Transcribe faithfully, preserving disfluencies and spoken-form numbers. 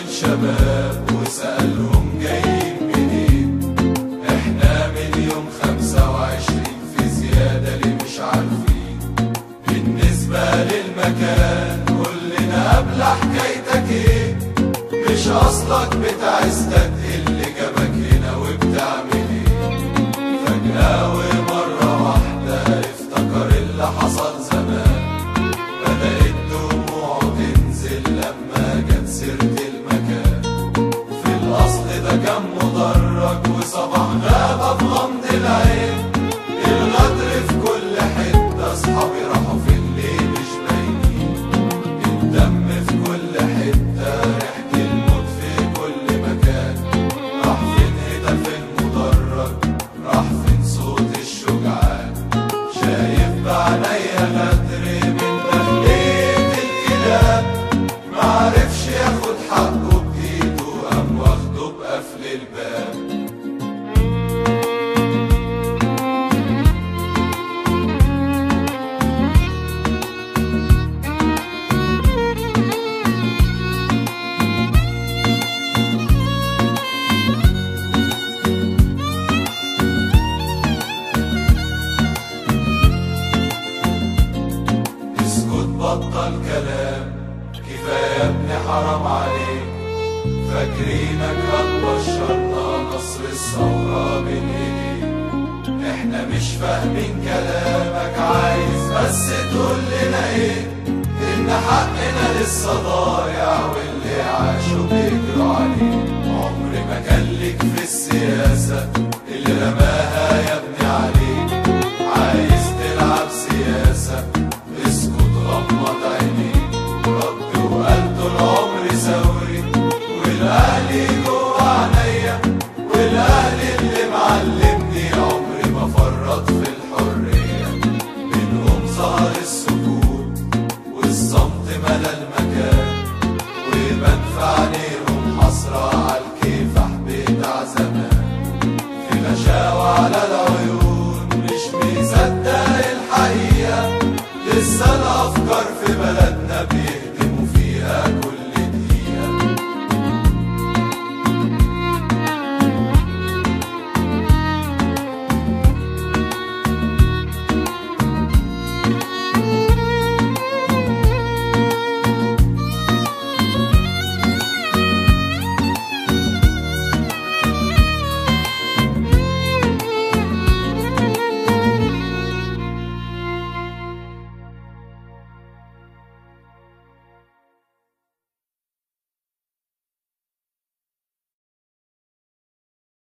الشباب وسألهم جايين منين. احنا من يوم خمسة وعشرين في زيادة اللي مش عارفين. بالنسبة للمكان قولنا قبل حكايتك ايه، مش اصلك بتاع استاد اللي جابك هنا وبتعمل ايه. فجأة ومرة واحدة افتكر اللي حصل زمان، بدأت دموعه تنزل لما جت سيرة المكان. في الأصل ده كان مدرج وصباح غابة بغمض العين. الغدر في كل حتة، أصحابي راحوا في الليل مش باينين. الدم في كل حتة، ريحة الموت في كل مكان. راح فين هدى في المدرج، راح فين صوت الشجعان. شايف بعينيا غدر من داخلية الكلاب، معرفش ياخد حقه بإيده قام واخده بقفل الباب. بطل كلام، كفاية يا ابني حرام عليك. فاكرينك هتبشرنا نصر الثورة بين ايديك. احنا مش فاهمين كلامك، عايز بس تقول لنا ايه. ان حقنا لسه ضايع واللي عاشوا بيجروا عليه. عمر ما كان ليك في السياسة اللي رماها يا ابني عليك. عايز تلعب سياسة، غمض عينيك. رد وقال طول عمري ثوري، والاهلي جوا عينيا. والاهلي اللي معلمني عمري ما فرط في الحرية. منهم ظهر السكوت والصمت ملا المكان، ويبان في عينيهم حسرة عالكفاح بتاع زمان. في غشاوة على العيون، مش مصدق الحقيقة. لسه الأفكار في بلد